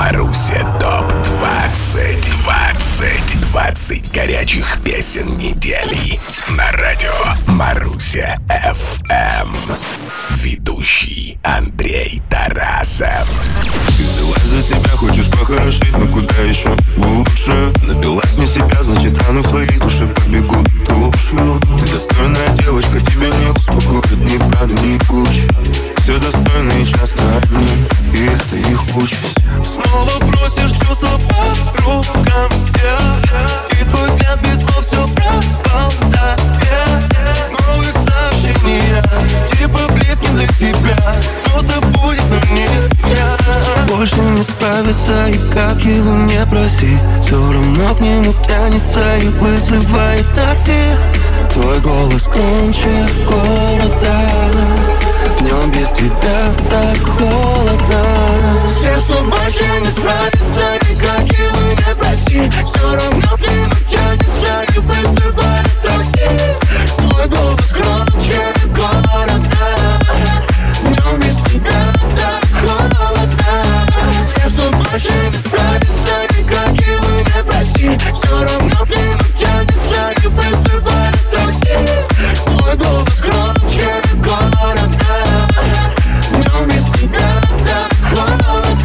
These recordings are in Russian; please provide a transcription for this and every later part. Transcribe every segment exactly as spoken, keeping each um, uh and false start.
Маруся топ двадцать. двадцать. двадцать горячих песен недели. На радио Маруся эф эм. Ведущий Андрей Тарасов. Ты взялась за себя, хочешь похорошеть, но куда еще лучше? Напилась не себя, значит раны в твоей душе побегут тушью. Ты достойная девочка, тебя не успокоит ни правда, ни куча. Все достойные часто одни, и это их участь. Снова просишь чувства по рукам, yeah. И твой взгляд без слов все пропадает. Новые сообщения, типа близким для тебя. Кто-то будет, но не я. Больше не справится, и как его не проси, все равно к нему тянется и вызывает такси. Твой голос громче города, в нем без тебя так холодно. Сердце больше не справится, и как его не проси, все равно к нему тянется и вызывает такси. Твой голос громче города, в нем без тебя так холодно. Сердце больше не справится, и как его не проси, все равно к нему тянется и вызывает такси. Твой голос громче города, в нем без тебя так холодно.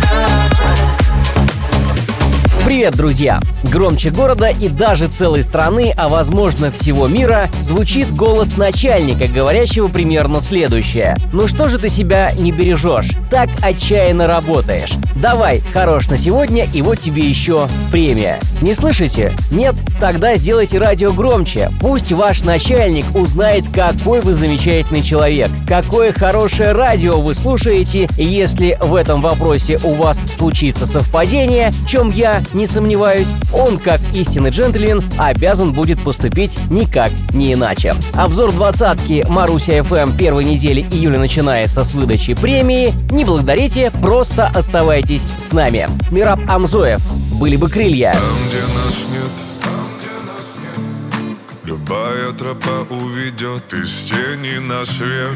Привет, друзья! Громче города и даже целой страны, а возможно всего мира, звучит голос начальника, говорящего примерно следующее. Ну что же ты себя не бережешь? Так отчаянно работаешь. Давай, хорош на сегодня, и вот тебе еще премия. Не слышите? Нет? Тогда сделайте радио громче. Пусть ваш начальник узнает, какой вы замечательный человек, какое хорошее радио вы слушаете, и если в этом вопросе у вас случится совпадение, в чем я не сомневаюсь, он, как истинный джентльмен, обязан будет поступить никак не иначе. Обзор двадцатки Маруся эф эм первой недели июля начинается с выдачи премии. Не благодарите, просто оставайтесь с нами. Мираб Амзоев. Были бы крылья. Там, где нас нет, там, где нас нет, любая тропа уведет из тени на свет.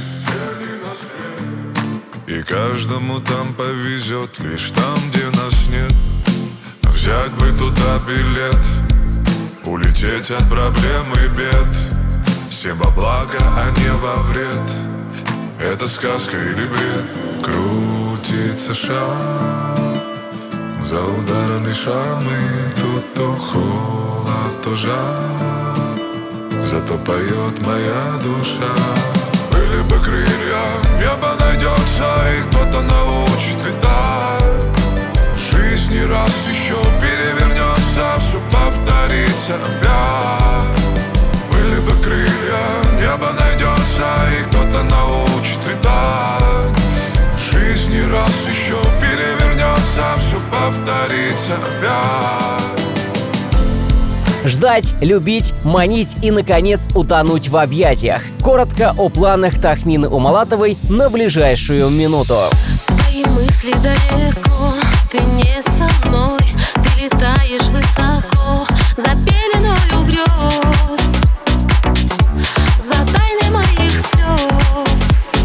И каждому там повезет, лишь там, где нас нет. Но взять бы туда билет, улететь от проблем и бед. Всем во благо, а не во вред. Это сказка или бред? Крутится шар, за ударом дышам, и тут то холод, то жар. Зато поет моя душа. Были бы крылья, небо найдется, и кто-то научит летать. Жизнь не раз еще перевернется, все повторится опять. Были бы крылья, небо найдется, и кто-то научит летать. Жизнь не раз еще перевернется, все повторится опять. Ждать, любить, манить и, наконец, утонуть в объятиях. Коротко о планах Тахмины Умалатовой на ближайшую минуту. Твои мысли далеко, ты не со мной, ты летаешь высоко, за пеленою грез, за тайной моих слез.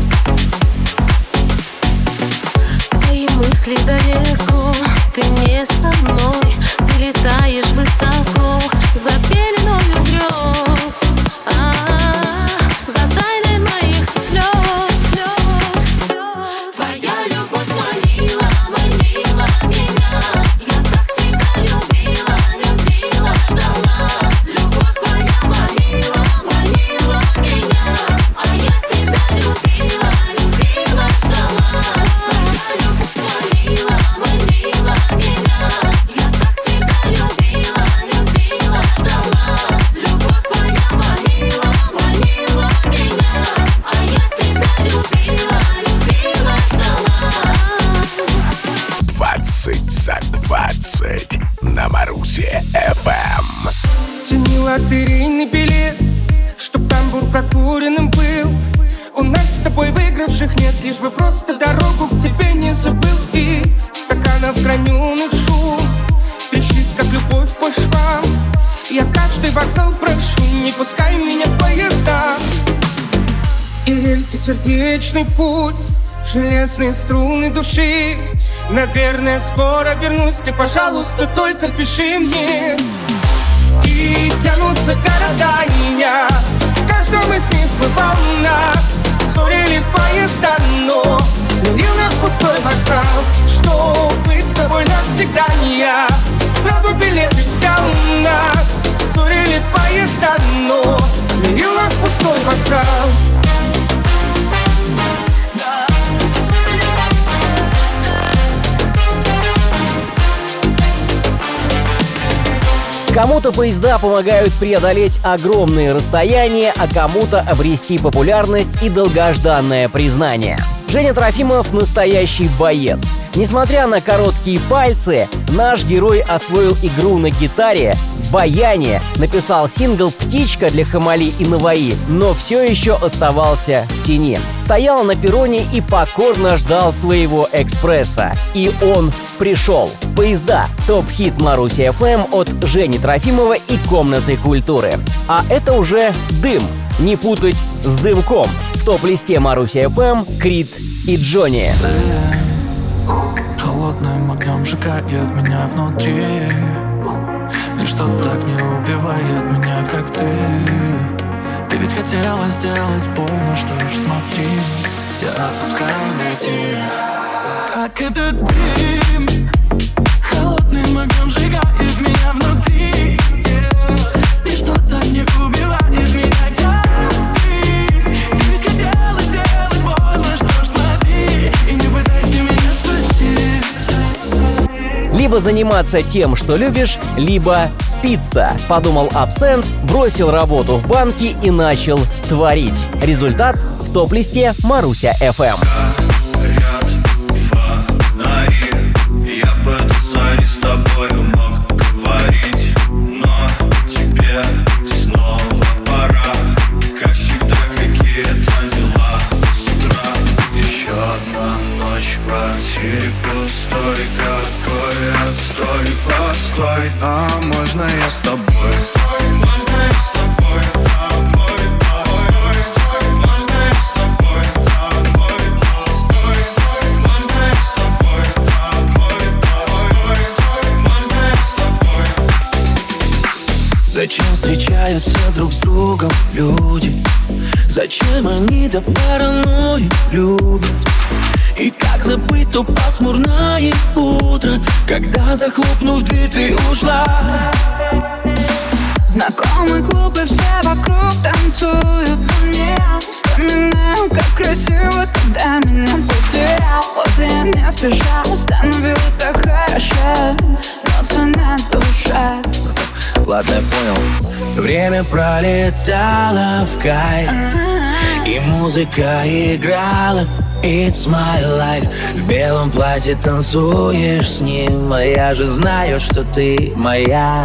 Твои мысли далеко, ты не со мной, ты летаешь высоко, за пеленою грез, а-а-а, за тайной моих слез, слез. Твоя любовь манила, манила меня, я так тебя любила, любила, ждала. Любовь твоя манила, манила меня, а я тебя любила, любила, ждала. Твоя любовь манила, манила меня, я так тебя любила, любила, ждала. Любовь твоя манила, манила меня, а я тебя любила, любила, ждала. двадцать за двадцать на Марусе эф эм. Тяни лотерейный билет, чтоб тамбур прокуренным был. У нас с тобой выигравших нет, лишь бы просто дорогу к тебе не забыл. И стаканов граненых шум трещит, как любовь по швам. Я каждый вокзал прошу, не пускай меня в поезда. И рельсы сердечный пульс, железные струны души Наверное, скоро вернусь, ты, пожалуйста, только пиши мне. И тянутся города, и я в каждом из них бывал у нас. Ссорили поезда, но мирил нас пустой вокзал. Что быть с тобой навсегда не я. Сразу билеты взял у нас. Ссорили поезда, но мирил нас пустой вокзал. Кому-то поезда помогают преодолеть огромные расстояния, а кому-то обрести популярность и долгожданное признание. Женя Трофимов – настоящий боец. Несмотря на короткие пальцы, наш герой освоил игру на гитаре, баяне, написал сингл «Птичка» для Хамали и Наваи, но все еще оставался в тени. Стоял на перроне и покорно ждал своего экспресса. И он пришел. «Поезда» — топ-хит Маруси эф эм от Жени Трофимова и «Комнаты культуры». А это уже «Дым». Не путать с «Дымком». В топ-листе Маруси эф эм Крид и Джонни. Холодным огнем сжигает меня внутри. Ничто так не убивает меня, как ты. Ты ведь хотела сделать больно, что ж, смотри, я отпускаю найти. Как этот дым холодным огнем сжигает меня внутри. Ничто так не убивает меня, как ты. Ты ведь хотела сделать больно, что ж, смотри, и не пытайся меня спасти. Либо заниматься тем, что любишь, либо спиться, подумал Абсент, бросил работу в банке и начал творить. Результат в топ-листе Маруся эф эм. Я бы до зари с тобою мог говорить, но тебе снова пора. Как всегда, какие-то дела с утра. Еще одна ночь в квартире пустой. Какой отстой, постой. А можно я с тобой? Можно я с тобой, с тобой, постой. Можно я с тобой, с тобой, постой. Можно я с тобой, с тобой, постой. Можно я с тобой. Зачем встречаются друг с другом люди? Зачем они до паранойи любят? И как забыть то пасмурное утро, когда, захлопнув дверь, ты ушла? Знакомый клуб и все вокруг танцуют по мне. Вспоминаю, как красиво тогда меня потерял. Вот я не спеша, становилось так хорошо, но цена душа. Ладно, я понял. Время пролетало в кайф, и музыка играла. It's my life. В белом платье танцуешь с ним, а я же знаю, что ты моя.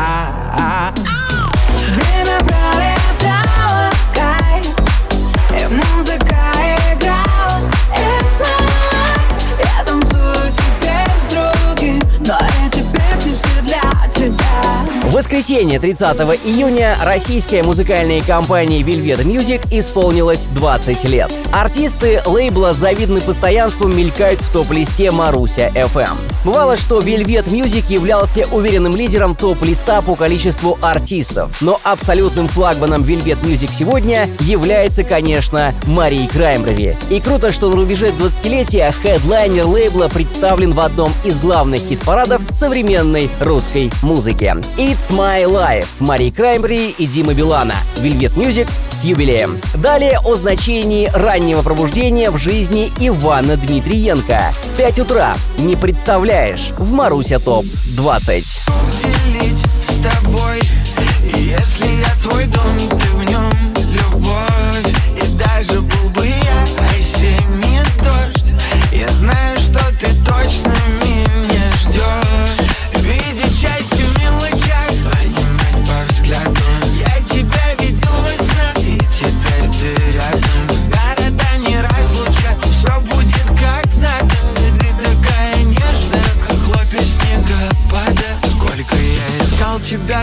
Время пролетало в кайф, и музыка играла. It's my life. Я танцую теперь с другим, но эти песни все для тебя. В воскресенье, тридцатого июня, российская музыкальная компания Velvet Music исполнилось двадцать лет. Артисты лейбла с завидным постоянством мелькают в топ-листе Маруся эф эм. Бывало, что Velvet Music являлся уверенным лидером топ-листа по количеству артистов, но абсолютным флагманом Velvet Music сегодня является, конечно, Мари Краймбрери. И круто, что на рубеже двадцатилетия хедлайнер лейбла представлен в одном из главных хит-парадов современной русской музыки. It's My Life, Мари Краймбрери и Дима Билана. Velvet Music с юбилеем. Далее о значении раннего пробуждения в жизни Ивана Дмитриенко. пять утра. Не представляешь. В Маруся топ двадцать. Делить с тобой, если я твой дом, ты в нем любовь. И даже был бы я осенний дождь, я знаю, что ты точно меня ждешь. Видеть счастье в мелочах, понимать по взгляду. Я тебя видел во снах, и теперь ты рядом. Города не разлучат, все будет как надо. Ты такая нежная, как хлопья снегопада. Сколько я искал тебя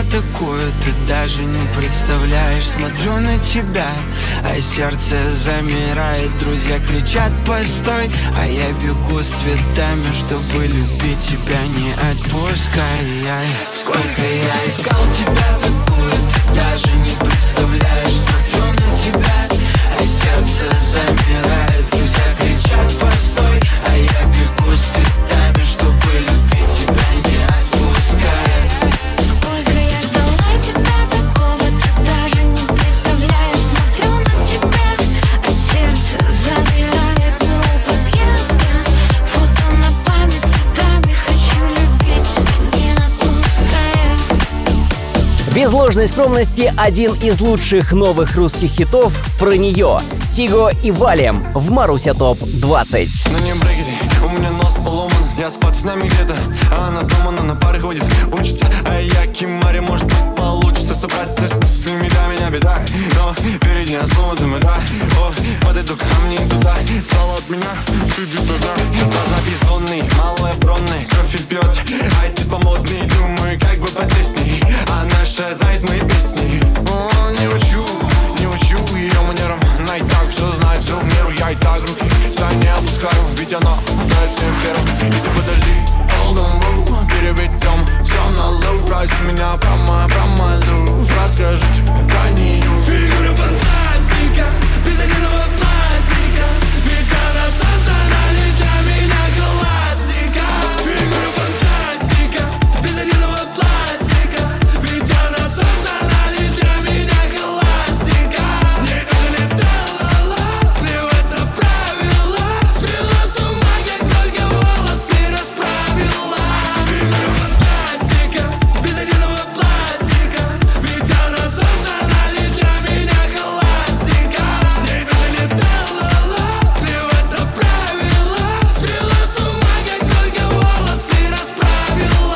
такое, ты даже не представляешь. Смотрю на тебя, а сердце замирает. Друзья кричат постой, а я бегу с цветами, чтобы любить тебя, не отпуская. Сколько я искал тебя такую, ты даже не представляешь. Смотрю на тебя, а сердце замирает. Друзья кричат постой, а я бегу с цветами, чтобы любить тебя, не отпуская. Сколько я ждала тебя такого, ты даже не представляешь. Смотрю на тебя, а сердце замирает. Мы у подъезда, фото на память цветами. Хочу любить тебя, не отпуская. Без ложной скромности, один из лучших новых русских хитов про нее. Тиго и Валем в Маруся топ двадцать. На ней брекеты, у меня нос поломан. Я с пацанами где-то, а она дома, но на пары ходит, учится. А я Кимари, может быть получится собраться с мыслями, да, меня беда. Но впереди основа дымыта. О, подойду ко мне туда. Стало от меня, сидит туда. Глаза бездонные, малая бронная, кровь и пьет. А типа модный, думаю, как бы посесней. А наша знает мои песни. О, не учу, не учу ее манерам. Она и так все знает, все в меру. Я и так руки за не опускаю, ведь она дает мне первым. И ты подожди, hold on, bro. Переведем все на low. Спроси меня про мою, про мою. Расскажу тебе про нее. Фигура фантастика, без единого пластика. Ведь она создана лишь для меня, классика. Фигура фантастика, без единого пластика. Ведь она создана лишь для меня, классика. С ней даже летала, плевать на правила. Свела с ума, как только волосы расправила. Фигура фантастика, без единого пластика. Ведь она создана лишь для меня, классика. С ней даже летала, плевать на правила. Свела с ума, как только волосы расправила.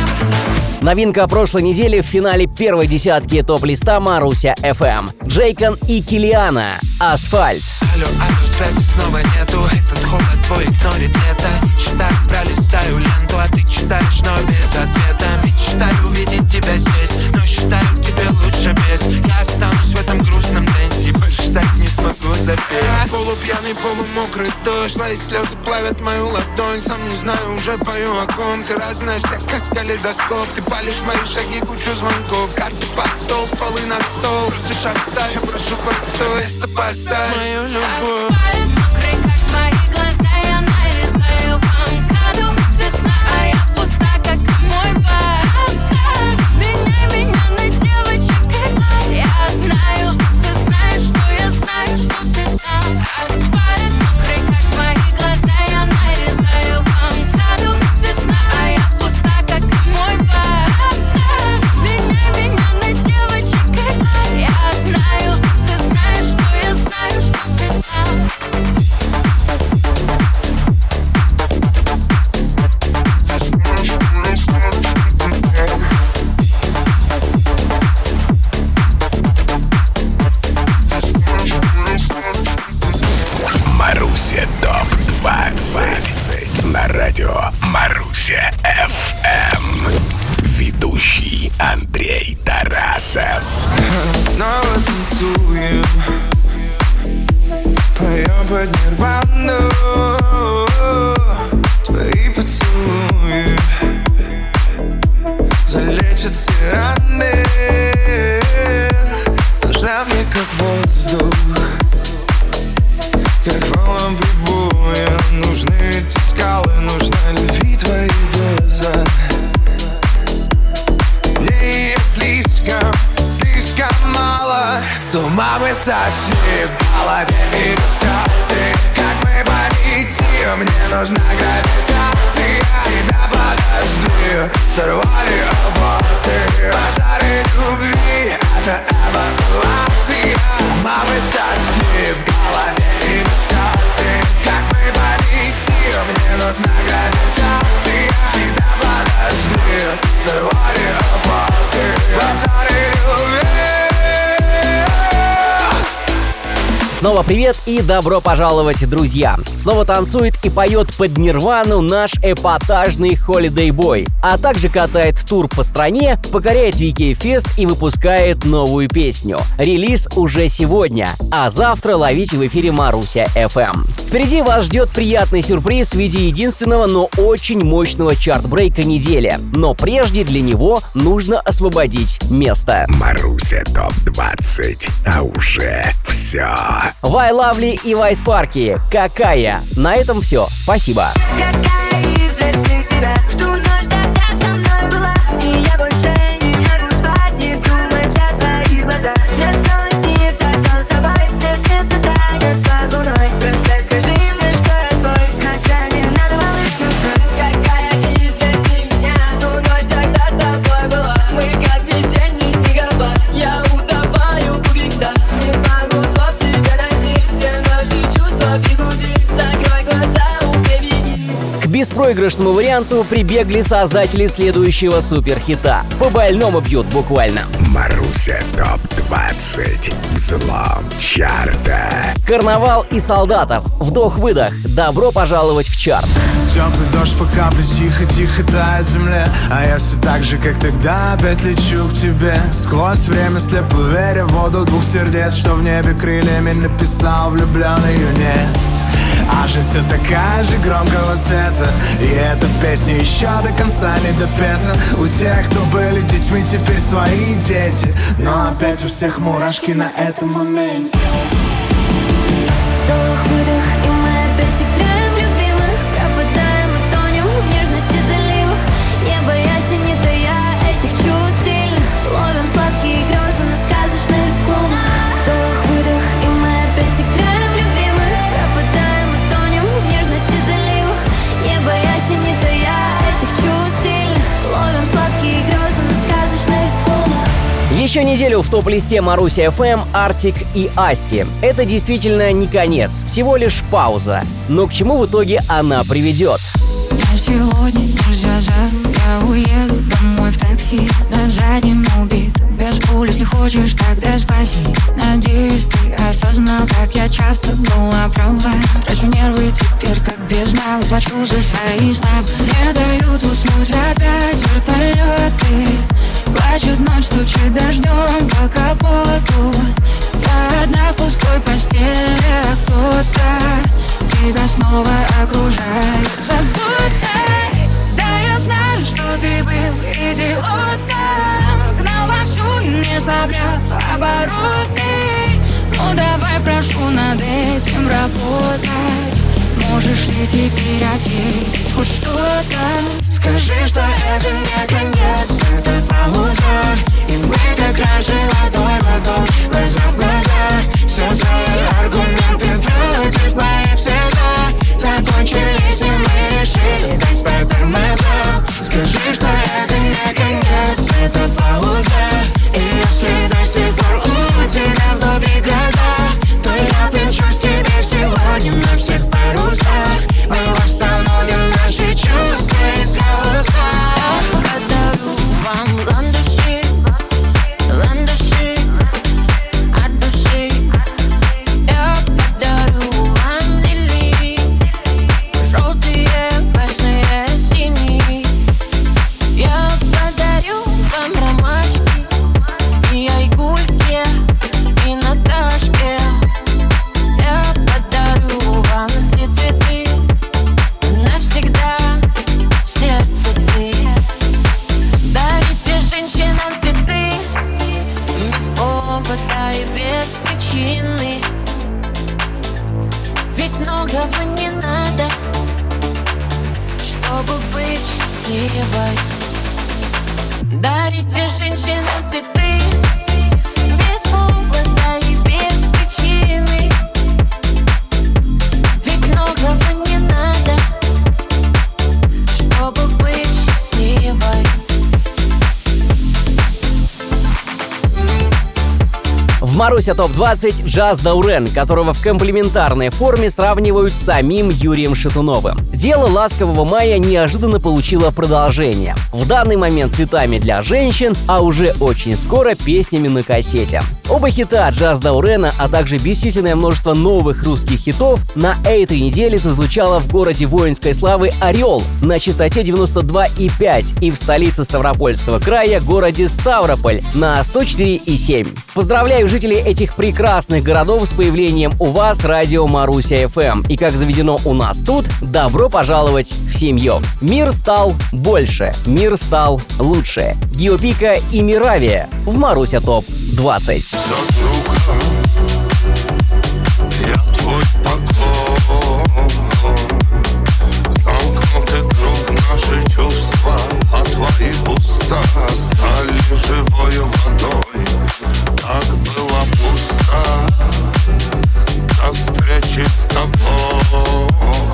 Новинка прошлой недели в финале первой десятки топ-листа Маруся эф эм. Джейкон и Килиана. Асфальт. Алло, алло, связи снова нету. Этот холод твой игнорит лето. Читаю, пролистаю ленту, а ты читаешь, но без ответа. Мечтаю увидеть тебя здесь, но считаю тебе лучше без. Я останусь в этом грустном дэнсе, больше так не смогу запеть. Полупьяный, полумокрый дождь, твои слезы плавят мою ладонь. Сам не знаю, уже пою о ком. Ты разная вся, как калейдоскоп. Ты палишь мои шаги, кучу звонков. Карты под стол, стволы на стол. Просишь оставь, я прошу постой. Место поставь мою любовь. Асфальт мокрый, как мои глаза. Я нарезаю банкаду. Весна, а я пуста, как и мой бар. Оставь меня, меня на девочек. Я знаю, ты знаешь, что я знаю, что ты там. Асфальт мокрый, как мои глаза. Я нарезаю банкаду. Весна, а я пуста, как и мой бар. Оставь меня, меня на девочек. Я знаю, ты знаешь, что я знаю, что ты там. Маруся топ двадцать на радио Маруся эф эм. Ведущий Андрей Тарасов. Снова танцуем, поем под нирвану. Твои поцелуи залечат все раны. Нужна мне как воздух, как волнам прибоя. Нужны эти скалы, нужна любви твои глаза. Мне ее слишком, слишком мало. С ума мы сошли, в голове иллюстрации. Как мы полетим, мне нужна гравитация. Тебя подожди, сорвали эмоции. Пожары любви, это эвакуация. С ума мы сошли, в голове иллюстрации. Как мы полетим, мне нужна гравитация. Тебя подожди, сорвали эмоции. Пожары любви. Снова привет и добро пожаловать, друзья! Снова танцует и поет под Нирвану наш эпатажный Holiday Boy, а также катает тур по стране, покоряет ви кей Fest и выпускает новую песню. Релиз уже сегодня, а завтра ловите в эфире Маруся эф эм. Впереди вас ждет приятный сюрприз в виде единственного, но очень мощного чарт-брейка недели. Но прежде для него нужно освободить место. Маруся топ двадцать, а уже все. Вай Лавли и Вайс Парки. Какая? На этом все. Спасибо. Какая из версий тебя в ту ночь тогда со мной была? И я больше не могу спать, не думать о твоих глазах. Мне снова снится сон с тобой, мне снится танец под луной. Просто скажи мне, что я твой, хотя не надо малышку строить. Какая из версий меня в ту ночь тогда с тобой была? Мы как весенний снегопад, я утопаю в льдах. Не смогу слов себе найти, все наши чувства бегуди. Закрой глаза, убеги. К беспроигрышному варианту прибегли создатели следующего суперхита. По больному бьют буквально. Маруся топ двадцать. Взлом чарта. Карнавал и солдатов. Вдох-выдох. Добро пожаловать в чарт. Теплый дождь по капле, тихо-тихо тает земле. А я все так же, как тогда, опять лечу к тебе. Сквозь время слепо веря в воду двух сердец, что в небе крыльями написал влюбленный юнец. А жизнь все такая же громкого цвета, и эта песня еще до конца не допета. У тех, кто были детьми, теперь свои дети, но опять у всех мурашки на этом моменте. Вдох-выдох, и мы опять играем в любимых. Пропадаем и тонем в нежности заливах. Небо ясень, не тая этих чувств сильных. Ловим сладкие грезы на сказочных склонах. Вдох-выдох, и мы опять играем в любимых. Пропадаем и тонем в нежности заливах. Небо ясень, не тая этих чувств сильных. Ловим сладкие грезы на сказочных склонах. Еще неделю в топ-листе Маруся эф эм Артик и Асти. Это действительно не конец, всего лишь пауза. Но к чему в итоге она приведет? На сегодня нельзя жару, я уеду домой в такси. На заднем убит, без пуль, если хочешь, тогда спаси. Надеюсь, ты осознал, как я часто была права. Трачу нервы теперь, как бездна, плачу за свои слабы. Не дают уснуть опять вертолеты. Плачет ночь, стучит дождем по капоту. Я одна в пустой постели, а кто-то тебя снова окружает заботой. Да, я знаю, что ты был идиотом, гнал вовсю, не сбавлял обороты. Ну давай, прошу, над этим работать. Можешь ли теперь ответить хоть что-то? Скажи, что это не конец, это пауза. И мы как раньше ладонь в ладонь, глаза в глаза. Все твои аргументы против моих все за. Закончились, и мы решили дать по тормозам. Скажи, что это не конец, это пауза. И если до сих пор у тебя внутри гроза, то я пенчусь тебе сегодня на всех парусах. Мы восстановим наши чувства из хаоса. Я подарю вам ландыши, ландыши от души. Я подарю вам лилии, желтые, красные, синие. Я подарю вам ромашки и айгульки, и Наташки. Я подарю вам все цветы, навсегда в сердце ты. Дарите женщинам цветы без повода и без причины. Ведь многого не надо, чтобы быть счастливой. Дарите женщинам цветы без повода и без причины. Ведь многого не надо, чтобы быть счастливой. В Маруся топ двадцать Джаз Даурен, которого в комплиментарной форме сравнивают с самим Юрием Шатуновым. Дело ласкового мая неожиданно получило продолжение. В данный момент цветами для женщин, а уже очень скоро песнями на кассете. Оба хита Just Daurena, а также бесчисленное множество новых русских хитов на этой неделе зазвучало в городе воинской славы Орел на частоте девяносто два и пять и в столице Ставропольского края, городе Ставрополь, на сто четыре и семь. Поздравляю жителей этих прекрасных городов с появлением у вас радио Маруся эф эм. И как заведено у нас тут, добро пожаловать в семью. Мир стал больше, мир стал лучше. Гио Пика и Миравия в Маруся топ двадцать. Я твой покой, замкнутый круг, наши чувства, а твои уста стали живой водой. Так было пусто до встречи с тобой.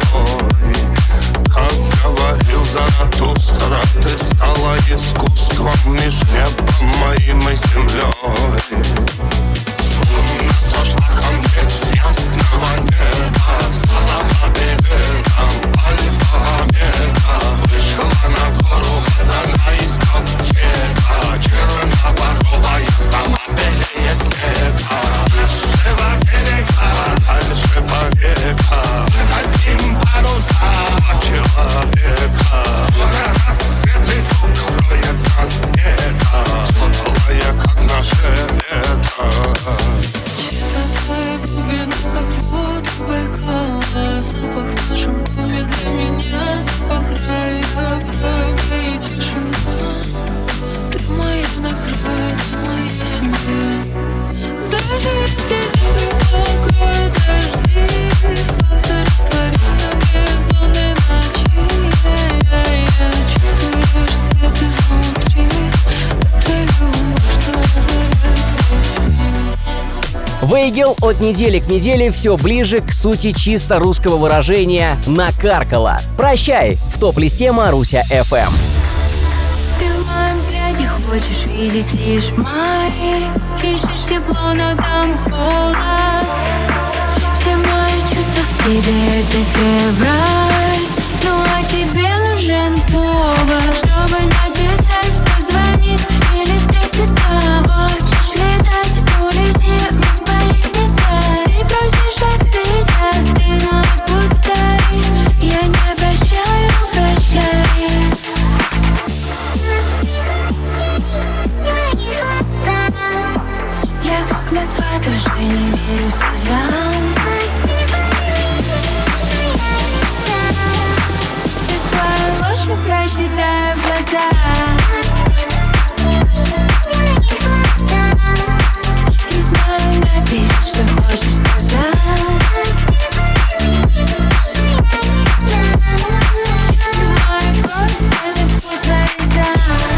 Как говорил Заратустра, ты стала искусством меж небом моим и землей. Словно сошла ко мне с ясного неба, стала лабиринтом альфа-омега. Вышла на гору, отдана из ковчега, черноборовая, сама белее снега. С нашего берега, дальше по рекам, одним паруса, два человека. Скоро рассвет и укроет нас снега, теплая, как наше лето. Чисто твоя глубина, как вода Байкала. Запах в нашем доме для меня, запах рая, правда и тишина. Ты моя награда, моя семья. Даже если земля накроет дожди, солнце растворится без лунной ночи. Я чувствую свет изнутри, это любовь, что озаряет весь мир. Вейгел от недели к неделе все ближе к сути чисто русского выражения «накаркала». Прощай в топ-листе Маруся эф эм. Ты в моем взгляде хочешь видеть лишь мои. Ищешь тепло, но там холод. Все мои чувства к тебе — это февраль. Ну а тебе нужен повод, чтобы написать, позвонить или встретиться. Хочешь летать, улети вниз по лестнице. Ты просишь остыть, остынь, но отпускай. Я не прощаю, прощай. Я как Москва, тоже не верю слезам. Все твои ложь прочитаю в глаза. И знаю наперед, что хочешь сказать. Все мои кровь, это все твои за.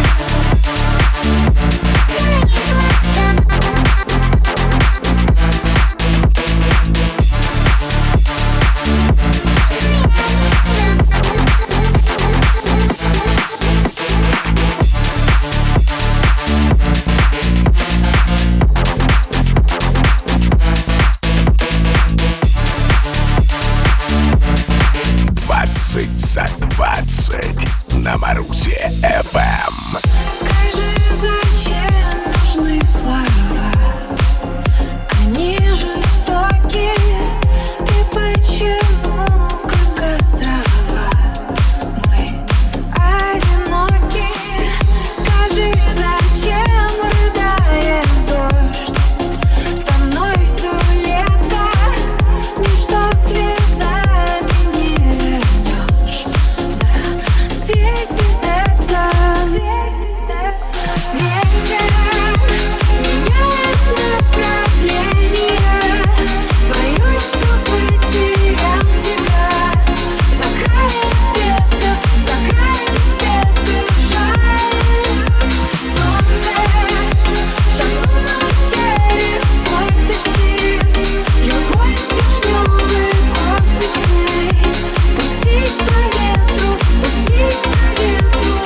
двадцать за двадцать на Марусе эф эм. Скажи, зачем нужны слова? Они жестоки. И почему, как острова, мы одиноки? Скажи, зачем рыдает дождь? Со мной все лето, ничто слезами не вернешь. На свете это, свете это. Ветер меняет направление. Боюсь, что потерял тебя. За краем света, за краем света жаль. Солнце шагнуло через форточки. Любовь вишневой косточкой. Пустить по ветру, пустить по ветру.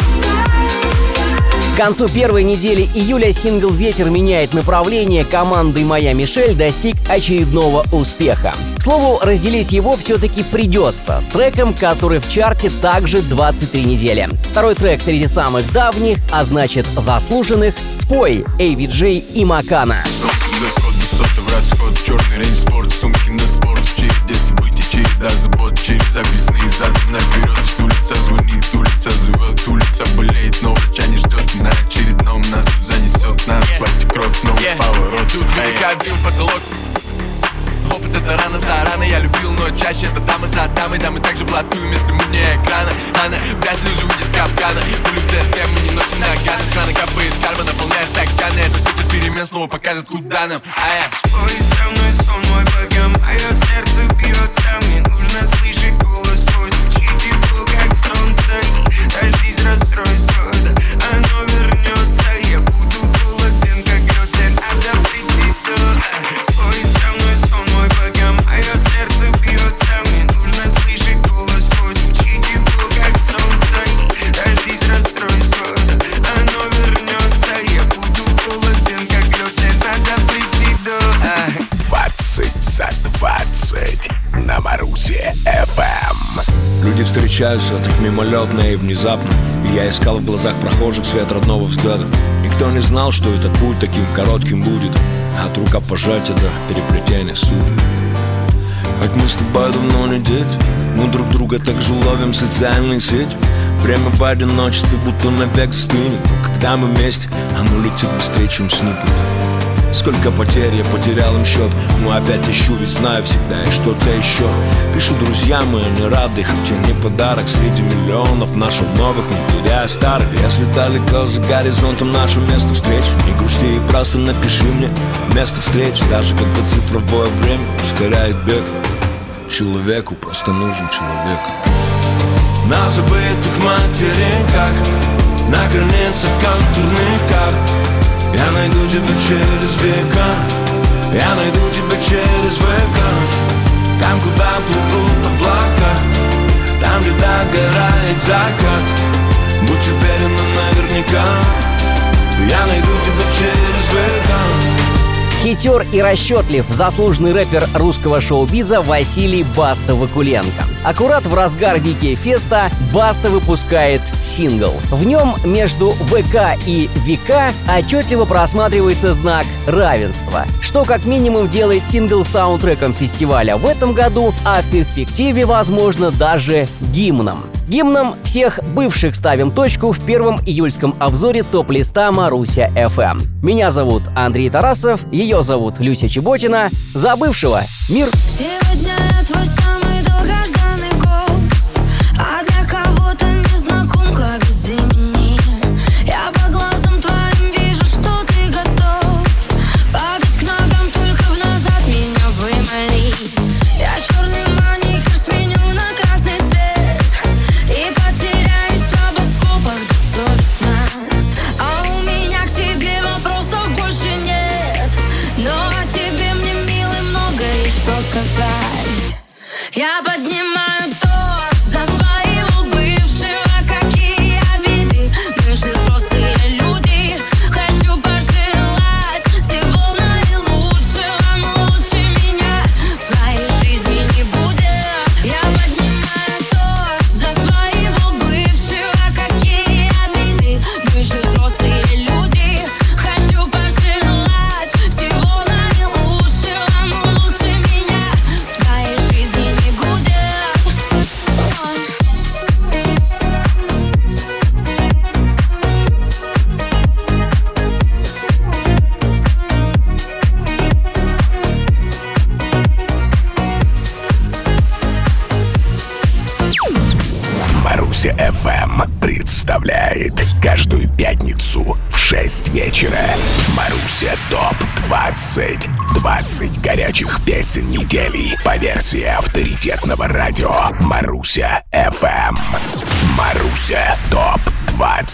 К концу первой недели июля сингл «Ветер меняет направление» команды «Моя Мишель» достиг очередного успеха. К слову, разделить его все-таки придется с треком, который в чарте также двадцать три недели. Второй трек среди самых давних, а значит заслуженных — «Спой» Эй Ви Джей и Макана. Солнце софта в расход. Черный рейндж спорт, сумки на спорт. В череде событий, череда забот. Через объездные задом наперед. Улица звонит, улица зовет, улица болеет, но врача не ждет. На очередном нас тут занесет. На асфальте кровь, новый yeah. поворот. Тут велика дым, потолок. Опыт это рано за рано, я любил, но чаще это дамы за дамой. Да, мы также блатуем, если мы не экрана. Она вряд ли уже выйдет с капкана. Пулю в ТРТ мы не носим наганы. С крана капает карма, наполняя стаканы. Это ветер перемен снова покажет, куда нам. А я спой со мной сон мой, пока мое сердце бьется. Мне нужно слышать голос твой, звучит тепло, как солнце. И дождись расстройства, да оно вернется. Я буду холоден, как лед, и надо прийти до. Спой со мной сон мой, пока мое сердце бьется. Мне нужно слышать голос твой, звучит тепло, как солнце. И дождись расстройства, да оно вернется. Я буду холоден, как лед, и надо прийти до. двадцать за двадцать на Марусе эф эм. Люди встречаются так мимолетно и внезапно, и я искал в глазах прохожих свет родного взгляда. Никто не знал, что этот путь таким коротким будет, от рукопожатия до переплетения судеб. Хоть мы с тобой давно не дети, мы друг друга так же ловим в социальные сети. Время в одиночестве будто навек застынет, но когда мы вместе, оно летит быстрее, чем снипет. Сколько потерь, я потерял им счет, но опять ищу, ведь знаю всегда и что-то еще. Пишу друзьям, и они рады, хотя не подарок среди миллионов наших новых, не теряя старых. Если далеко за горизонтом наше место встреч, не грусти и просто напиши мне место встреч. Даже когда цифровое время ускоряет бег, человеку просто нужен человек. На забытых материнках, на границах контурных карт я найду тебя через века, я найду тебя через века. Там, куда плывут облака, там, где догорает закат. Будь уверена наверняка, я найду тебя через века. Хитер и расчетлив заслуженный рэпер русского шоу-биза Василий Баста Вакуленко. Аккурат в разгар Вики-феста Баста выпускает сингл. В нем между ВК и ВК отчетливо просматривается знак равенства, что как минимум делает сингл саундтреком фестиваля в этом году, а в перспективе, возможно, даже гимном. Гимном всех бывших ставим точку в первом июльском обзоре топ-листа Маруся эф эм. Меня зовут Андрей Тарасов, ее зовут Люся Чеботина. За бывшего мир! Сегодня я твой самый долгожданный гость, а для кого-то незнакомка без имени. Я по глазам твоим вижу, что ты готов падать к ногам, только в назад меня вымолить. Я черный маникюр сменю на красный цвет и потеряюсь в стробоскопах бессовестно. А у меня к тебе вопросов больше нет, но о тебе мне, милый, много есть что сказать. Я поднимаю тост за своего бывшего, какие обиды, мы же взрослые люди. Хочу пожелать всего наилучшего, но лучше меня в твоей жизни не будет. Я поднимаю тост за своего бывшего, какие обиды, мы же взрослые люди. Хочу пожелать всего наилучшего, но лучше меня в твоей жизни не будет. Маруся эф эм представляет каждую пятницу в шесть вечера Маруся топ двадцать. двадцать горячих песен недели по версии авторитетного радио Маруся эф эм. Маруся топ двадцать.